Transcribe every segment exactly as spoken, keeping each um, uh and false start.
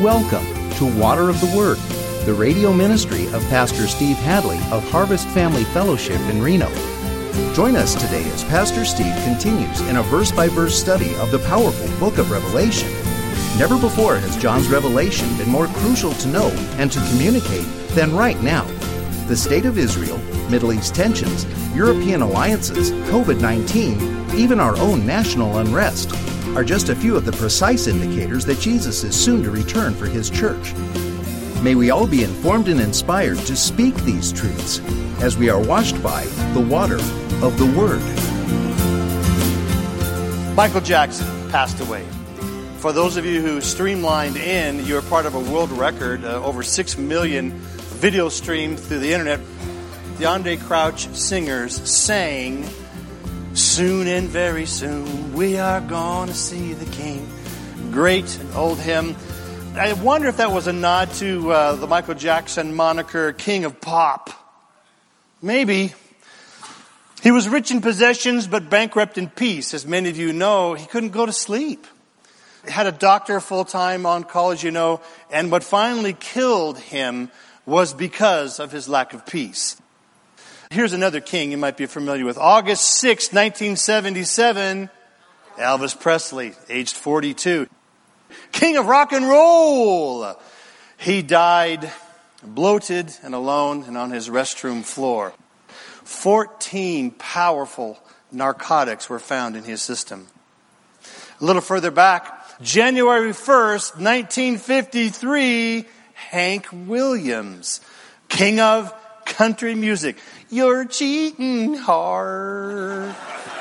Welcome to Water of the Word, the radio ministry of Pastor Steve Hadley of Harvest Family Fellowship in Reno. Join us today as Pastor Steve continues in a verse-by-verse study of the powerful book of Revelation. Never before has John's revelation been more crucial to know and to communicate than right now. The state of Israel, Middle East tensions, European alliances, covid nineteen, even our own national unrest are just a few of the precise indicators that Jesus is soon to return for His church. May we all be informed and inspired to speak these truths as we are washed by the water of the Word. Michael Jackson passed away. For those of you who streamlined in, you're part of a world record, uh, over six million video streamed through the internet. The Andraé Crouch singers sang, "Soon and very soon we are going to see the King." Great old hymn. I wonder if that was a nod to uh, the Michael Jackson moniker, King of Pop. Maybe. He was rich in possessions but bankrupt in peace. As many of you know, he couldn't go to sleep. He had a doctor full-time on college, you know, and what finally killed him was because of his lack of peace. Here's another king you might be familiar with. August sixth, nineteen seventy-seven, Elvis Presley, aged forty-two. King of rock and roll. He died bloated and alone and on his restroom floor. Fourteen powerful narcotics were found in his system. A little further back, January first, nineteen fifty-three, Hank Williams, king of country music. You're cheating hard.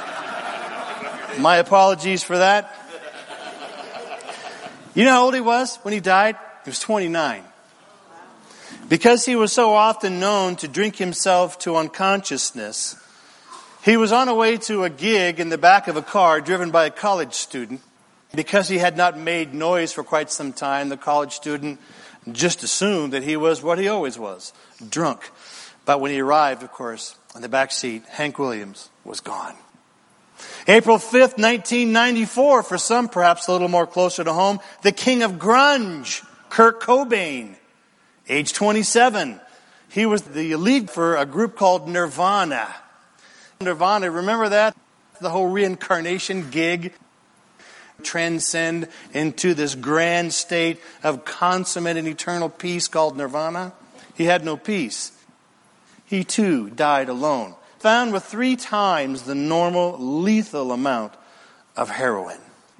My apologies for that. You know how old he was when he died? He was twenty-nine. Because he was so often known to drink himself to unconsciousness, he was on a way to a gig in the back of a car driven by a college student. Because he had not made noise for quite some time, the college student just assumed that he was what he always was, drunk. But when he arrived, of course, in the back seat, Hank Williams was gone. April fifth, nineteen ninety-four, for some perhaps a little more closer to home, the king of grunge, Kurt Cobain, age twenty-seven. He was the lead for a group called Nirvana. Nirvana, remember that? The whole reincarnation gig. Transcend into this grand state of consummate and eternal peace called nirvana. He had no peace. He too died alone, found with three times the normal lethal amount of heroin.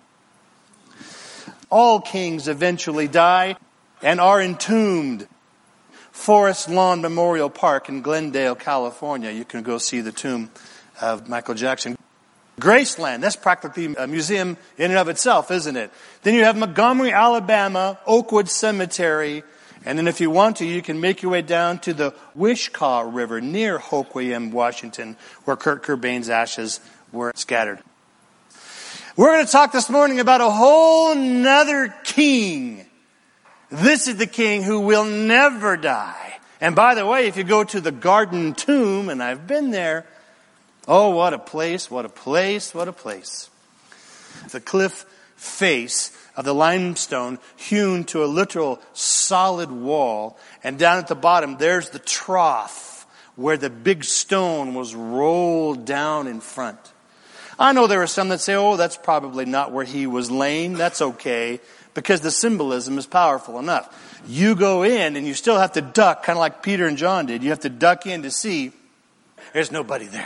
All kings eventually die and are entombed. Forest Lawn Memorial Park in Glendale, California. You can go see the tomb of Michael Jackson. Graceland, that's practically a museum in and of itself, isn't it? Then you have Montgomery, Alabama, Oakwood Cemetery. And then if you want to, you can make your way down to the Wishkah River near Hoquiam, Washington, where Kurt Cobain's ashes were scattered. We're going to talk this morning about a whole nother king. This is the king who will never die. And by the way, if you go to the Garden Tomb, and I've been there, oh, what a place, what a place, what a place. The cliff face of the limestone hewn to a literal solid wall. And down at the bottom, there's the trough where the big stone was rolled down in front. I know there are some that say, oh, that's probably not where he was laying. That's okay, because the symbolism is powerful enough. You go in and you still have to duck, kind of like Peter and John did. You have to duck in to see there's nobody there.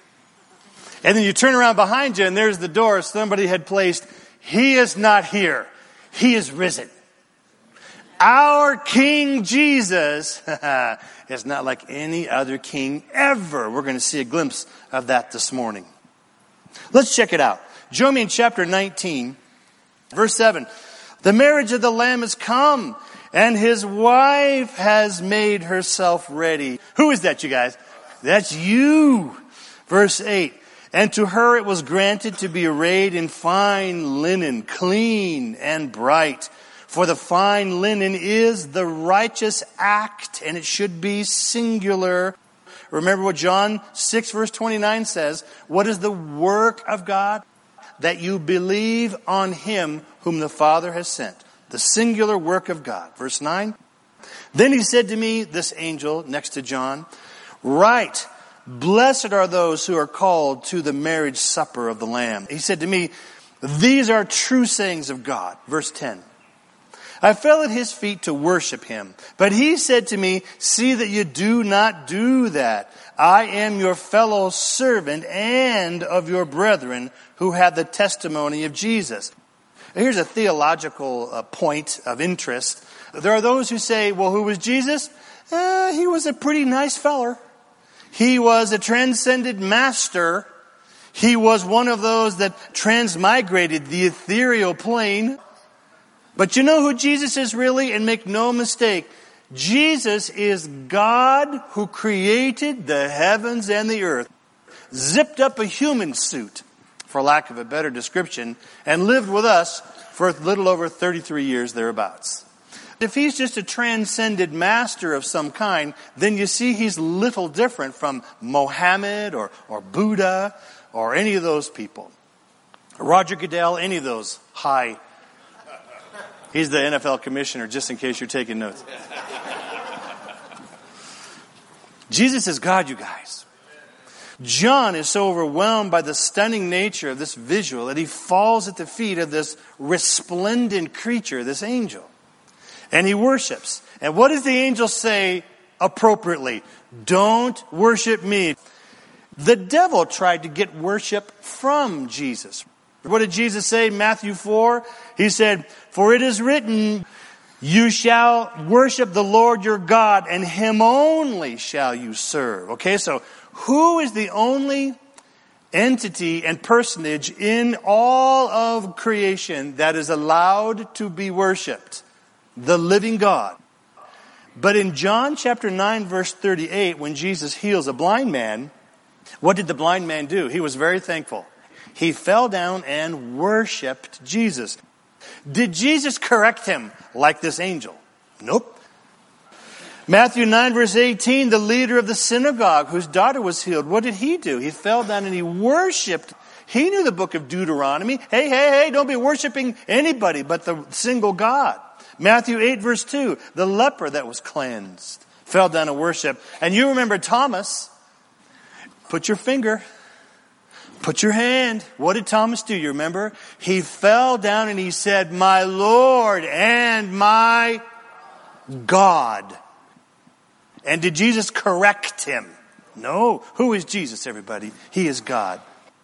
And then you turn around behind you and there's the door somebody had placed. He is not here. He is risen. Our King Jesus is not like any other king ever. We're going to see a glimpse of that this morning. Let's check it out. Join me in chapter nineteen, verse seven. The marriage of the Lamb has come, and his wife has made herself ready. Who is that, you guys? That's you. Verse eight. And to her it was granted to be arrayed in fine linen, clean and bright. For the fine linen is the righteous act, and it should be singular. Remember what John six verse twenty-nine says. What is the work of God? That you believe on Him whom the Father has sent. the singular work of God. Verse nine. Then he said to me, this angel next to John, "Write, blessed are those who are called to the marriage supper of the Lamb." He said to me, "These are true sayings of God." Verse ten. I fell at his feet to worship him. But he said to me, "See that you do not do that. I am your fellow servant and of your brethren who have the testimony of Jesus." Here's a theological uh, point of interest. There are those who say, well, who was Jesus? Eh, he was a pretty nice feller. He was a transcended master. He was one of those that transmigrated the ethereal plane. But you know who Jesus is really? And make no mistake, Jesus is God who created the heavens and the earth, zipped up a human suit, for lack of a better description, and lived with us for a little over thirty-three years thereabouts. If he's just a transcended master of some kind, then you see he's little different from Mohammed or, or Buddha or any of those people. Roger Goodell, any of those high. He's the N F L commissioner, just in case you're taking notes. Jesus is God, you guys. John is so overwhelmed by the stunning nature of this visual that he falls at the feet of this resplendent creature, this angel. And he worships. And what does the angel say appropriately? Don't worship me. The devil tried to get worship from Jesus. What did Jesus say in Matthew four? He said, "For it is written, you shall worship the Lord your God, and him only shall you serve." Okay, so who is the only entity and personage in all of creation that is allowed to be worshiped? The living God. But in John chapter nine, verse thirty-eight, when Jesus heals a blind man, what did the blind man do? He was very thankful. He fell down and worshiped Jesus. Did Jesus correct him like this angel? Nope. Matthew nine, verse eighteen, the leader of the synagogue whose daughter was healed, what did he do? He fell down and he worshiped. He knew the book of Deuteronomy. Hey, hey, hey, don't be worshiping anybody but the single God. Matthew eight, verse two, the leper that was cleansed fell down and worshiped. And you remember Thomas. Put your finger, put your hand. What did Thomas do? You remember? He fell down and he said, "My Lord and my God." And did Jesus correct him? No. Who is Jesus, everybody? He is God.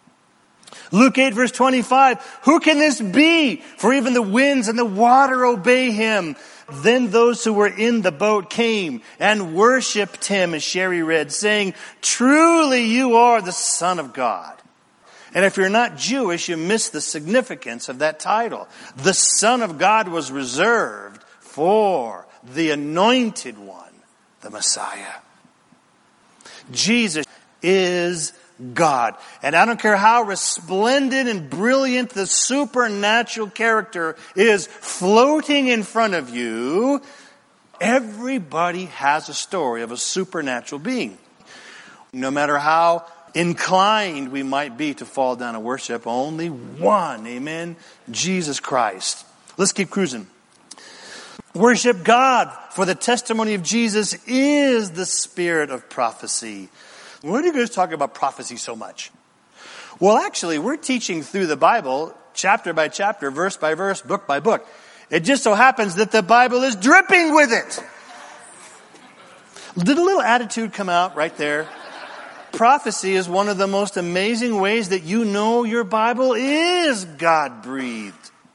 Luke eight, verse twenty-five, "Who can this be? For even the winds and the water obey him." Then those who were in the boat came and worshipped him, as Sherry read, saying, "Truly you are the Son of God." And if you're not Jewish, you miss the significance of that title. The Son of God was reserved for the Anointed One, the Messiah. Jesus is God. And I don't care how resplendent and brilliant the supernatural character is floating in front of you, everybody has a story of a supernatural being. No matter how inclined we might be to fall down and worship, only one, amen, Jesus Christ. Let's keep cruising. Worship God, for the testimony of Jesus is the spirit of prophecy. Why do you guys talk about prophecy so much? Well, actually, we're teaching through the Bible, chapter by chapter, verse by verse, book by book. It just so happens that the Bible is dripping with it. Did a little attitude come out right there? Prophecy is one of the most amazing ways that you know your Bible is God-breathed.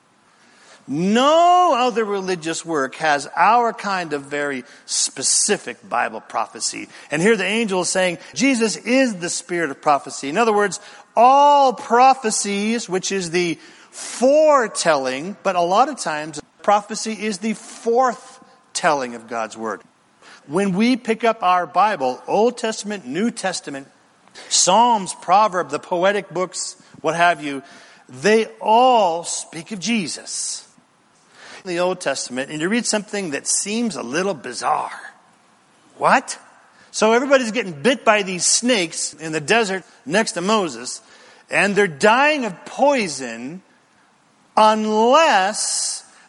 No other religious work has our kind of very specific Bible prophecy. And here the angel is saying, Jesus is the spirit of prophecy. In other words, all prophecies, which is the foretelling, but a lot of times prophecy is the forthtelling of God's word. When we pick up our Bible, Old Testament, New Testament, Psalms, Proverbs, the poetic books, what have you, they all speak of Jesus. In the Old Testament, and you read something that seems a little bizarre. What? So everybody's getting bit by these snakes in the desert next to Moses, and they're dying of poison unless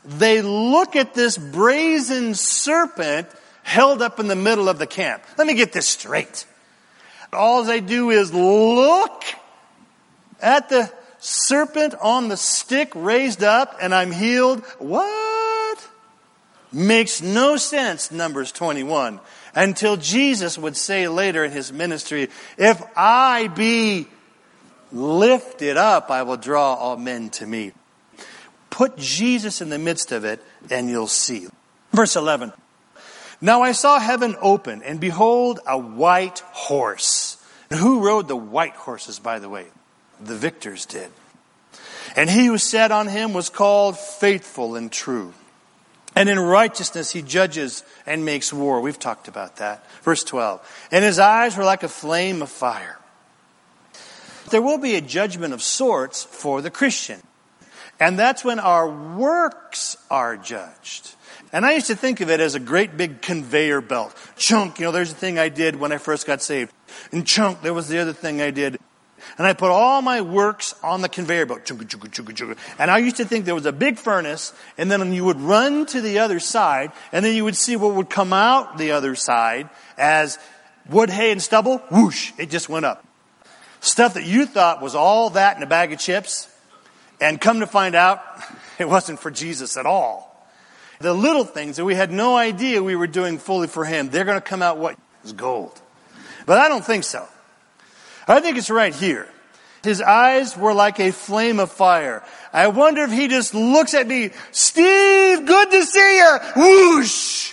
they look at this brazen serpent held up in the middle of the camp. Let me get this straight. All they do is look at the serpent on the stick raised up and I'm healed. What? Makes no sense, Numbers twenty-one. Until Jesus would say later in his ministry, if I be lifted up, I will draw all men to me. Put Jesus in the midst of it and you'll see. Verse eleven. Now I saw heaven open, and behold, a white horse. And who rode the white horses, by the way? The victors did. And he who sat on him was called Faithful and True. And in righteousness he judges and makes war. We've talked about that. Verse twelve. And his eyes were like a flame of fire. There will be a judgment of sorts for the Christian. And that's when our works are judged. And I used to think of it as a great big conveyor belt. Chunk, you know, there's the thing I did when I first got saved. And chunk, there was the other thing I did. And I put all my works on the conveyor belt. Chugga, chugga, chugga, chugga. And I used to think there was a big furnace, and then you would run to the other side, and then you would see what would come out the other side as wood, hay, and stubble. Whoosh, it just went up. Stuff that you thought was all that in a bag of chips, and come to find out, it wasn't for Jesus at all. The little things that we had no idea we were doing fully for him, they're going to come out what is gold. But I don't think so. I think it's right here. His eyes were like a flame of fire. I wonder if he just looks at me, Steve, good to see you. Whoosh.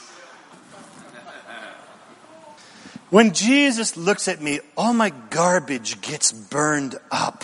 When Jesus looks at me, all my garbage gets burned up.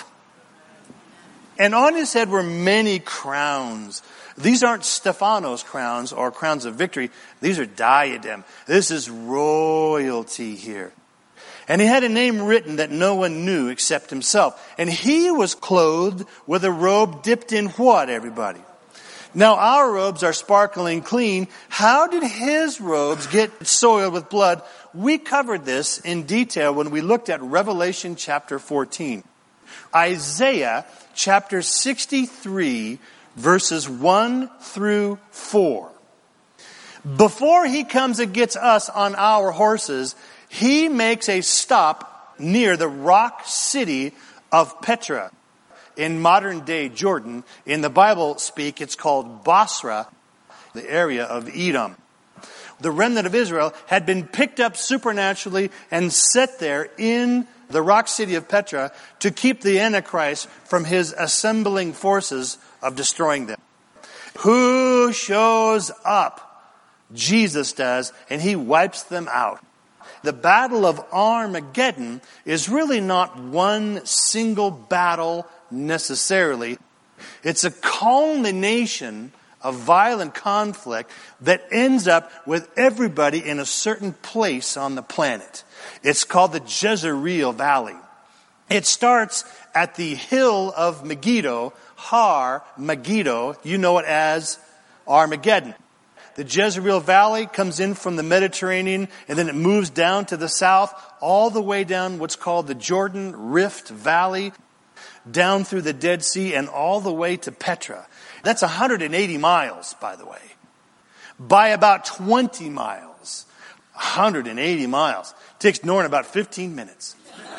And on his head were many crowns. These aren't Stephanos crowns or crowns of victory. These are diadem. This is royalty here. And he had a name written that no one knew except himself. And he was clothed with a robe dipped in what, everybody? Now our robes are sparkling clean. How did his robes get soiled with blood? We covered this in detail when we looked at Revelation chapter fourteen. Isaiah chapter sixty-three, verses one through four. Before he comes and gets us on our horses, he makes a stop near the rock city of Petra in modern day Jordan. In the Bible speak, it's called Basra, the area of Edom. The remnant of Israel had been picked up supernaturally and set there in the rock city of Petra to keep the Antichrist from his assembling forces of destroying them. Who shows up? Jesus does, and he wipes them out. The battle of Armageddon is really not one single battle necessarily. It's a culmination of violent conflict that ends up with everybody in a certain place on the planet. It's called the Jezreel Valley. It starts at the hill of Megiddo, Har Megiddo. You know it as Armageddon. The Jezreel Valley comes in from the Mediterranean, and then it moves down to the south, all the way down what's called the Jordan Rift Valley, down through the Dead Sea, and all the way to Petra. That's one hundred eighty miles, by the way. By about twenty miles. one hundred eighty miles. It takes Norton about fifteen minutes.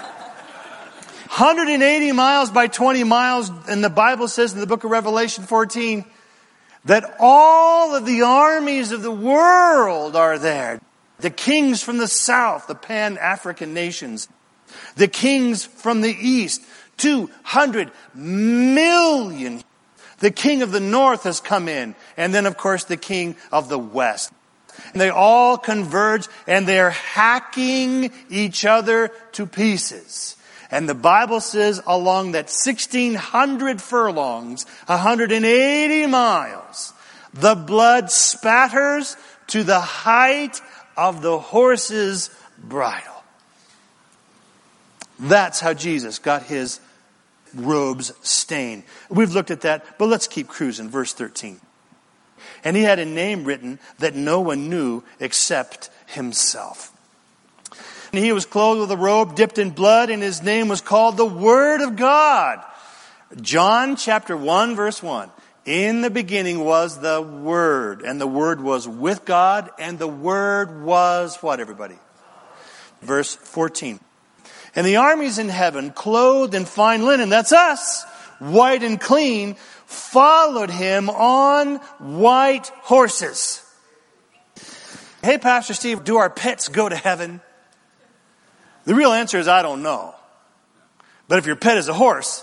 one hundred eighty miles by twenty miles, and the Bible says in the book of Revelation fourteen that all of the armies of the world are there. The kings from the south, the Pan-African nations. The kings from the east, two hundred million. The king of the north has come in. And then, of course, the king of the west. And they all converge, and they're hacking each other to pieces. And the Bible says along that sixteen hundred furlongs, one hundred eighty miles, the blood spatters to the height of the horse's bridle. That's how Jesus got his robes stained. We've looked at that, but let's keep cruising. Verse thirteen. And he had a name written that no one knew except himself. And he was clothed with a robe dipped in blood, and his name was called the Word of God. John chapter one, verse one. In the beginning was the Word, and the Word was with God, and the Word was what, everybody? Verse fourteen. And the armies in heaven, clothed in fine linen, that's us, white and clean, followed him on white horses. Hey, Pastor Steve, do our pets go to heaven? The real answer is I don't know. But if your pet is a horse,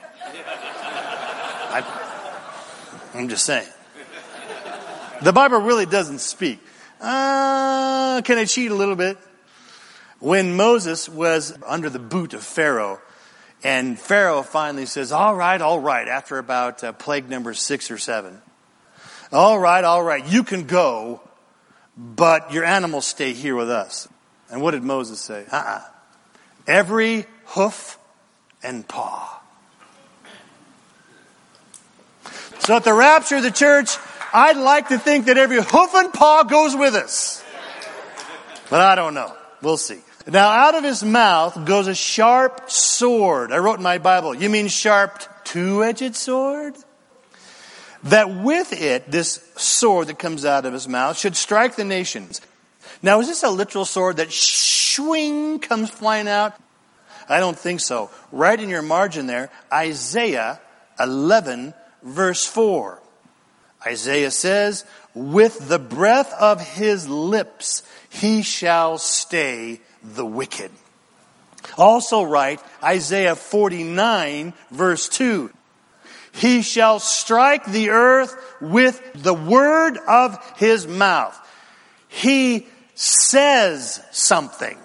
I, I'm just saying. The Bible really doesn't speak. Uh, can I cheat a little bit? When Moses was under the boot of Pharaoh, and Pharaoh finally says, all right, all right, after about uh, plague number six or seven. All right, all right, you can go, but your animals stay here with us. And what did Moses say? Uh-uh. Every hoof and paw. So at the rapture of the church, I'd like to think that every hoof and paw goes with us. But I don't know. We'll see. Now out of his mouth goes a sharp sword. I wrote in my Bible, you mean sharp two-edged sword? That with it, this sword that comes out of his mouth should strike the nations. Now is this a literal sword that swing comes flying out? I don't think so. Right in your margin there, Isaiah eleven verse four. Isaiah says, with the breath of his lips, he shall stay the wicked. Also write Isaiah forty-nine verse two. He shall strike the earth with the word of his mouth. He says something.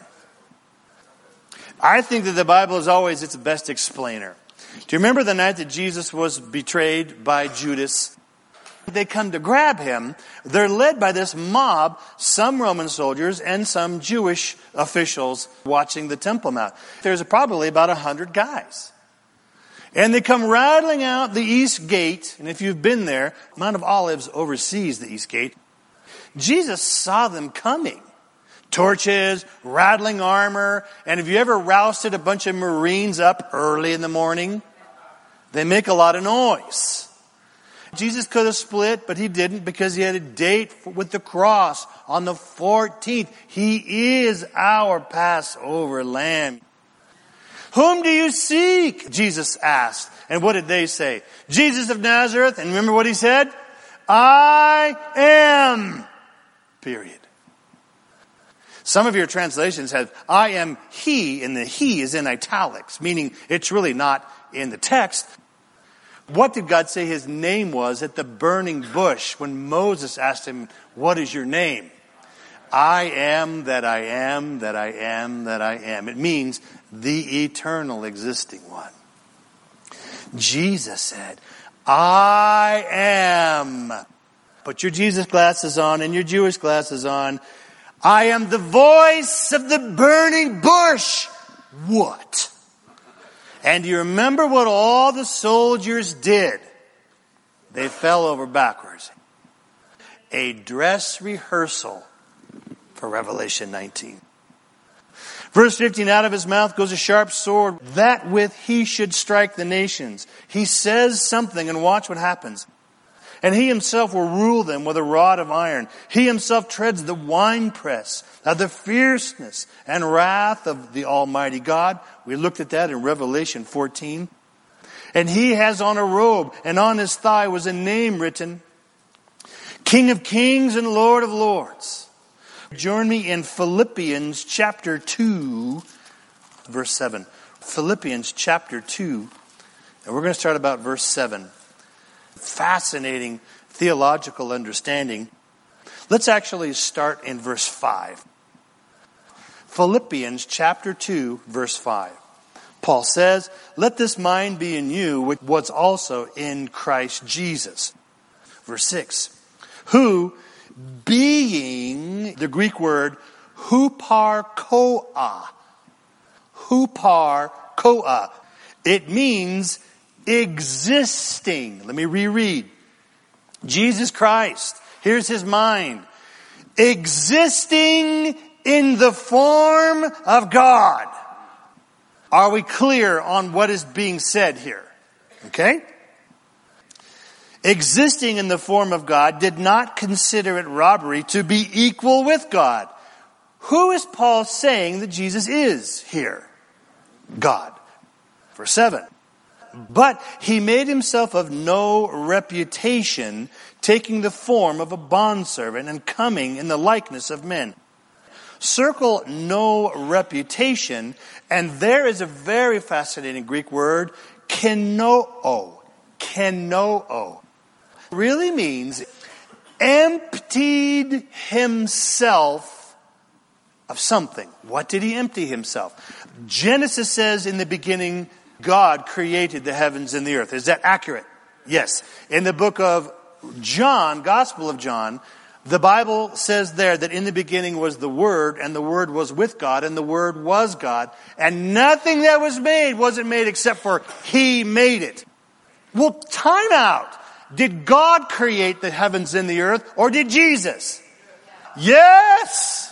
I think that the Bible is always its best explainer. Do you remember the night that Jesus was betrayed by Judas? They come to grab him. They're led by this mob, some Roman soldiers and some Jewish officials watching the Temple Mount. There's probably about a hundred guys. And they come rattling out the East Gate. And if you've been there, Mount of Olives oversees the East Gate. Jesus saw them coming. Torches, rattling armor. And have you ever rousted a bunch of Marines up early in the morning? They make a lot of noise. Jesus could have split, but he didn't because he had a date with the cross on the fourteenth. He is our Passover lamb. Whom do you seek? Jesus asked. And what did they say? Jesus of Nazareth. And remember what he said? I am. Period. Some of your translations have, I am he, and the he is in italics, meaning it's really not in the text. What did God say his name was at the burning bush when Moses asked him, what is your name? I am that I am, that I am, that I am. It means the eternal existing one. Jesus said, I am. Put your Jesus glasses on and your Jewish glasses on. I am the voice of the burning bush. What? And do you remember what all the soldiers did? They fell over backwards. A dress rehearsal for Revelation nineteen. Verse fifteen, out of his mouth goes a sharp sword, that with he should strike the nations. He says something, and watch what happens. And he himself will rule them with a rod of iron. He himself treads the winepress of the fierceness and wrath of the Almighty God. We looked at that in Revelation fourteen. And he has on a robe, and on his thigh was a name written, King of Kings and Lord of Lords. Join me in Philippians chapter two, verse seven. Philippians chapter two, and we're going to start about verse seven. Fascinating theological understanding. Let's actually start in verse five. Philippians chapter two, verse five. Paul says, let this mind be in you, which was also in Christ Jesus. Verse six. Who, being, the Greek word, huparkoa. Huparkoa. It means existing. Let me reread. Jesus Christ, here's his mind. Existing in the form of God. Are we clear on what is being said here? Okay? existing in the form of God, did not consider it robbery to be equal with God. Who is Paul saying that Jesus is here? God. Verse seven. But he made himself of no reputation, taking the form of a bondservant and coming in the likeness of men. Circle no reputation, and there is a very fascinating Greek word, kenoo. Kenoo. Really means emptied himself of something. What did he empty himself? Genesis says in the beginning, God created the heavens and the earth. Is that accurate? Yes. In the book of John, Gospel of John, the Bible says there that in the beginning was the Word, and the Word was with God, and the Word was God. And nothing that was made wasn't made except for He made it. Well, time out. Did God create the heavens and the earth, or did Jesus? Yes!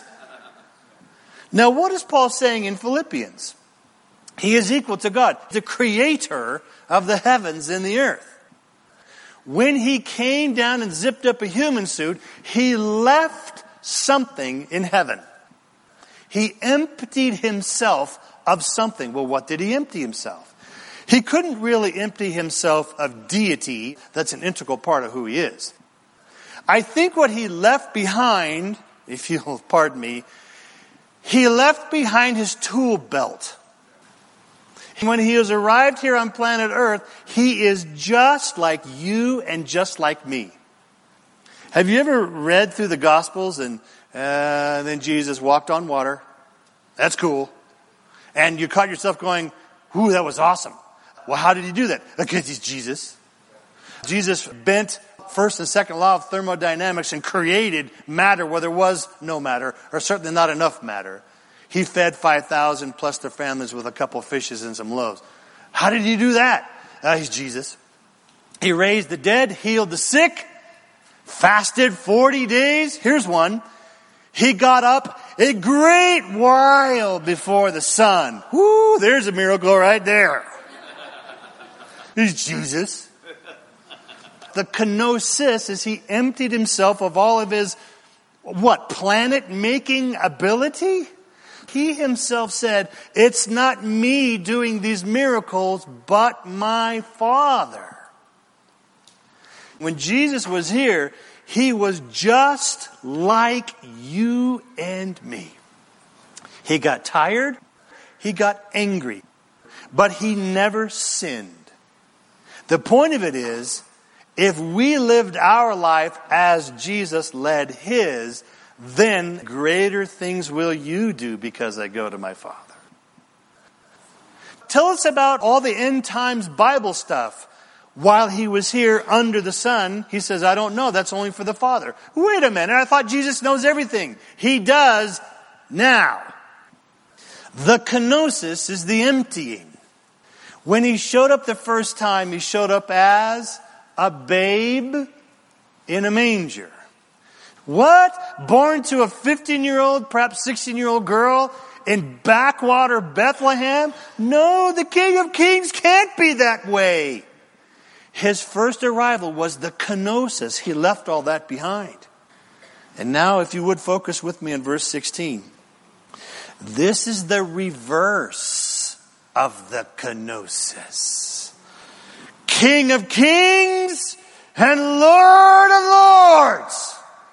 Now, what is Paul saying in Philippians? He is equal to God, the creator of the heavens and the earth. When he came down and zipped up a human suit, he left something in heaven. He emptied himself of something. Well, what did he empty himself? He couldn't really empty himself of deity. That's an integral part of who he is. I think what he left behind, if you'll pardon me, he left behind his tool belt. When he has arrived here on planet Earth, he is just like you and just like me. Have you ever read through the Gospels and uh, then Jesus walked on water? That's cool. And you caught yourself going, ooh, that was awesome. Well, how did he do that? Because he's Jesus. Jesus bent first and second law of thermodynamics and created matter where there was no matter, or certainly not enough matter. He fed five thousand plus their families with a couple of fishes and some loaves. How did he do that? Uh, he's Jesus. He raised the dead, healed the sick, fasted forty days. Here's one. He got up a great while before the sun. Woo, there's a miracle right there. He's Jesus. The kenosis is he emptied himself of all of his, what, planet-making ability? He himself said, it's not me doing these miracles, but my Father. When Jesus was here, he was just like you and me. He got tired. He got angry. But he never sinned. The point of it is, if we lived our life as Jesus led his, then greater things will you do because I go to my Father. Tell us about all the end times Bible stuff. While he was here under the sun, he says, I don't know, that's only for the Father. Wait a minute, I thought Jesus knows everything. He does now. The kenosis is the emptying. When he showed up the first time, he showed up as a babe in a manger. What? Born to a fifteen-year-old, perhaps sixteen-year-old girl in backwater Bethlehem? No, the King of Kings can't be that way. His first arrival was the kenosis. He left all that behind. And now, if you would focus with me on verse sixteen. This is the reverse of the kenosis. King of Kings and Lord of Lords.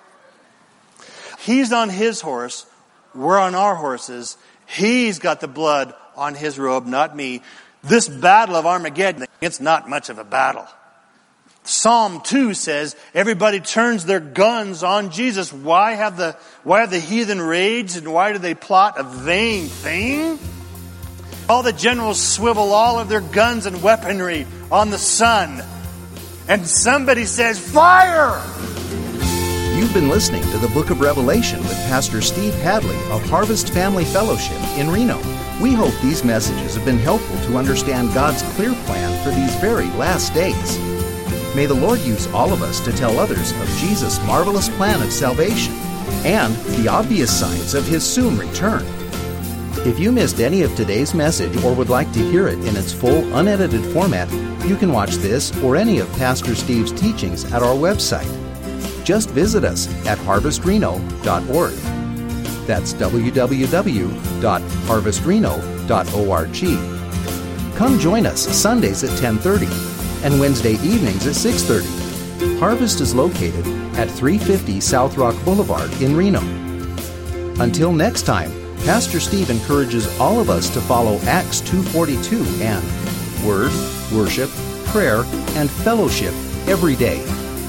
He's on his horse. We're on our horses. He's got the blood on his robe, not me. This battle of Armageddon, it's not much of a battle. Psalm two says everybody turns their guns on Jesus. Why have the why have the heathen raged, and why do they plot a vain thing? All the generals swivel all of their guns and weaponry on the sun. And somebody says, fire! You've been listening to the Book of Revelation with Pastor Steve Hadley of Harvest Family Fellowship in Reno. We hope these messages have been helpful to understand God's clear plan for these very last days. May the Lord use all of us to tell others of Jesus' marvelous plan of salvation and the obvious signs of His soon return. If you missed any of today's message or would like to hear it in its full, unedited format, you can watch this or any of Pastor Steve's teachings at our website. Just visit us at harvest reno dot org. That's w w w dot harvest reno dot org. Come join us Sundays at ten thirty and Wednesday evenings at six thirty. Harvest is located at three fifty South Rock Boulevard in Reno. Until next time, Pastor Steve encourages all of us to follow Acts two forty-two and Word, Worship, Prayer, and Fellowship every day.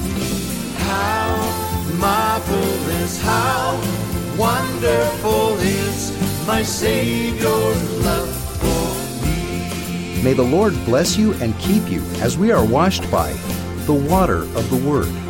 How marvelous, how wonderful is my Savior's love for me. May the Lord bless you and keep you as we are washed by the water of the Word.